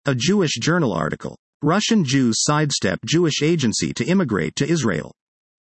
A Jewish Journal article. Russian Jews sidestep Jewish agency to immigrate to Israel.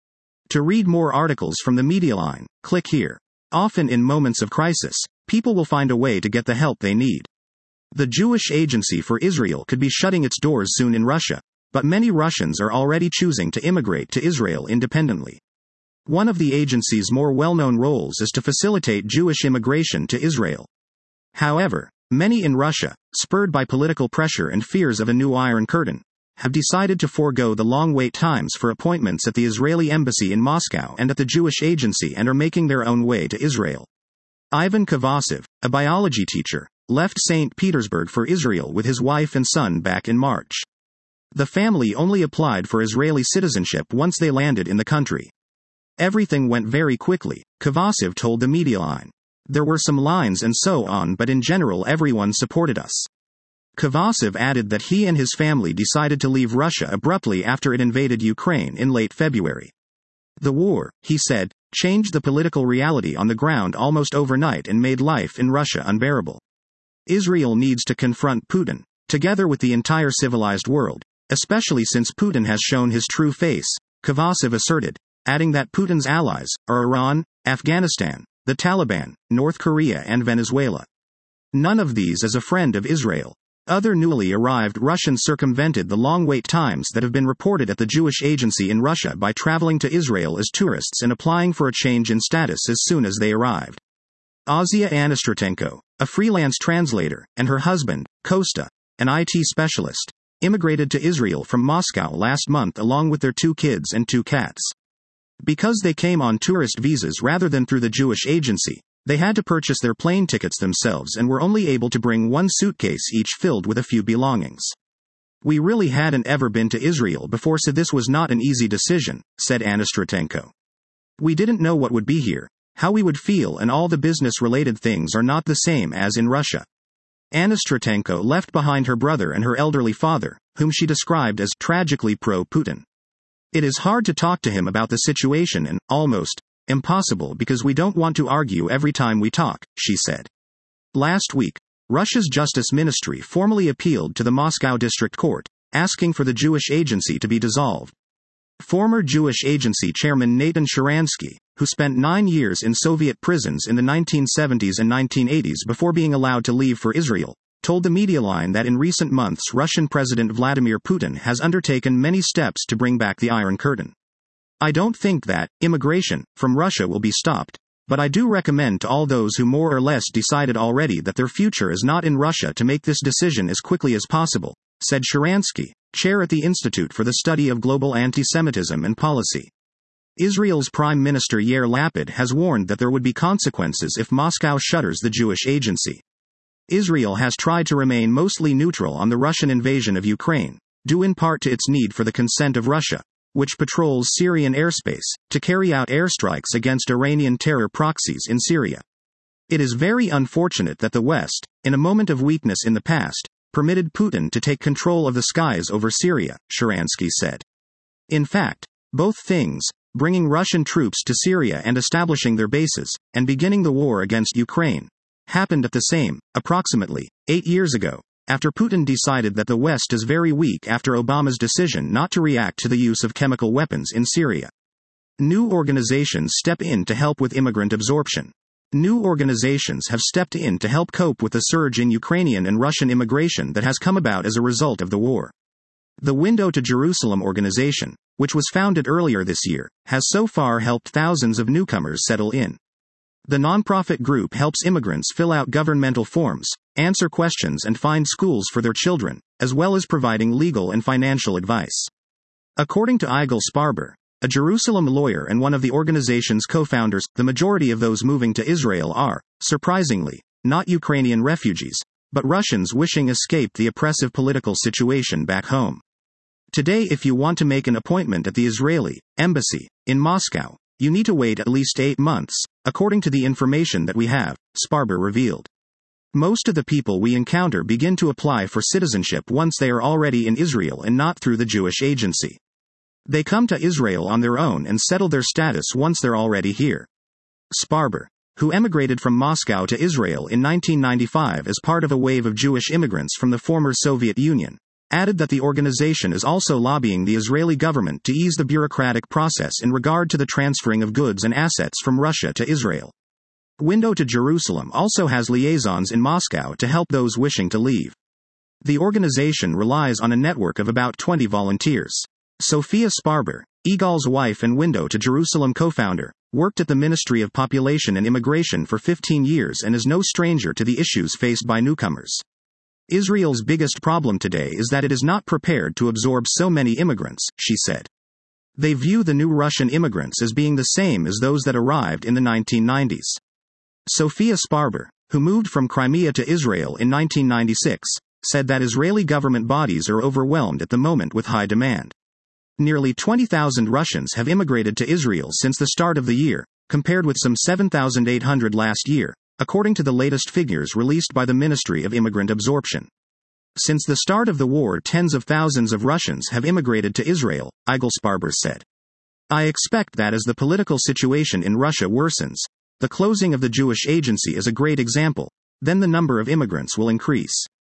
To read more articles from the Media Line, click here. Often in moments of crisis, people will find a way to get the help they need. The Jewish Agency for Israel could be shutting its doors soon in Russia, but many Russians are already choosing to immigrate to Israel independently. One of the agency's more well-known roles is to facilitate Jewish immigration to Israel. However, many in Russia, spurred by political pressure and fears of a new Iron Curtain, have decided to forego the long wait times for appointments at the Israeli embassy in Moscow and at the Jewish Agency and are making their own way to Israel. Ivan Kovasov, a biology teacher, left St. Petersburg for Israel with his wife and son back in March. The family only applied for Israeli citizenship once they landed in the country. Everything went very quickly, Kovasov told the Media Line. There were some lines and so on, but in general everyone supported us. Kovasov added that he and his family decided to leave Russia abruptly after it invaded Ukraine in late February. The war, he said, changed the political reality on the ground almost overnight and made life in Russia unbearable. Israel needs to confront Putin, together with the entire civilized world, especially since Putin has shown his true face, Kovasov asserted, adding that Putin's allies are Iran, Afghanistan, the Taliban, North Korea and Venezuela. None of these is a friend of Israel. Other newly arrived Russians circumvented the long wait times that have been reported at the Jewish Agency in Russia by traveling to Israel as tourists and applying for a change in status as soon as they arrived. Azia Anastratenko, a freelance translator, and her husband, Kosta, an IT specialist, immigrated to Israel from Moscow last month along with their 2 kids and 2 cats. Because they came on tourist visas rather than through the Jewish Agency, they had to purchase their plane tickets themselves and were only able to bring 1 suitcase each filled with a few belongings. We really hadn't ever been to Israel before, so this was not an easy decision, said Anastratenko. We didn't know what would be here, how we would feel, and all the business-related things are not the same as in Russia. Anastratenko left behind her brother and her elderly father, whom she described as tragically pro-Putin. It is hard to talk to him about the situation and, almost, impossible because we don't want to argue every time we talk, she said. Last week, Russia's Justice Ministry formally appealed to the Moscow District Court, asking for the Jewish Agency to be dissolved. Former Jewish Agency chairman Natan Sharansky, who spent 9 years in Soviet prisons in the 1970s and 1980s before being allowed to leave for Israel, told the Media Line that in recent months Russian President Vladimir Putin has undertaken many steps to bring back the Iron Curtain. I don't think that immigration from Russia will be stopped, but I do recommend to all those who more or less decided already that their future is not in Russia to make this decision as quickly as possible, said Sharansky, chair at the Institute for the Study of Global Anti-Semitism and Policy. Israel's Prime Minister Yair Lapid has warned that there would be consequences if Moscow shutters the Jewish Agency. Israel has tried to remain mostly neutral on the Russian invasion of Ukraine, due in part to its need for the consent of Russia, which patrols Syrian airspace, to carry out airstrikes against Iranian terror proxies in Syria. It is very unfortunate that the West, in a moment of weakness in the past, permitted Putin to take control of the skies over Syria, Sharansky said. In fact, both things, bringing Russian troops to Syria and establishing their bases, and beginning the war against Ukraine, happened at the same, approximately, 8 years ago, after Putin decided that the West is very weak after Obama's decision not to react to the use of chemical weapons in Syria. New organizations step in to help with immigrant absorption. New organizations have stepped in to help cope with the surge in Ukrainian and Russian immigration that has come about as a result of the war. The Window to Jerusalem organization, which was founded earlier this year, has so far helped thousands of newcomers settle in. The nonprofit group helps immigrants fill out governmental forms, answer questions and find schools for their children, as well as providing legal and financial advice. According to Yigal Sparber, a Jerusalem lawyer and one of the organization's co-founders, the majority of those moving to Israel are, surprisingly, not Ukrainian refugees, but Russians wishing escape the oppressive political situation back home. Today, if you want to make an appointment at the Israeli embassy in Moscow, you need to wait at least 8 months, according to the information that we have, Sparber revealed. Most of the people we encounter begin to apply for citizenship once they are already in Israel and not through the Jewish Agency. They come to Israel on their own and settle their status once they're already here. Sparber, who emigrated from Moscow to Israel in 1995 as part of a wave of Jewish immigrants from the former Soviet Union, added that the organization is also lobbying the Israeli government to ease the bureaucratic process in regard to the transferring of goods and assets from Russia to Israel. Window to Jerusalem also has liaisons in Moscow to help those wishing to leave. The organization relies on a network of about 20 volunteers. Sophia Sparber, Igal's wife and Window to Jerusalem co-founder, worked at the Ministry of Population and Immigration for 15 years and is no stranger to the issues faced by newcomers. Israel's biggest problem today is that it is not prepared to absorb so many immigrants, she said. They view the new Russian immigrants as being the same as those that arrived in the 1990s. Sophia Sparber, who moved from Crimea to Israel in 1996, said that Israeli government bodies are overwhelmed at the moment with high demand. Nearly 20,000 Russians have immigrated to Israel since the start of the year, compared with some 7,800 last year, according to the latest figures released by the Ministry of Immigrant Absorption. Since the start of the war, tens of thousands of Russians have immigrated to Israel, Igal Sparber said. I expect that as the political situation in Russia worsens, the closing of the Jewish Agency is a great example, then the number of immigrants will increase.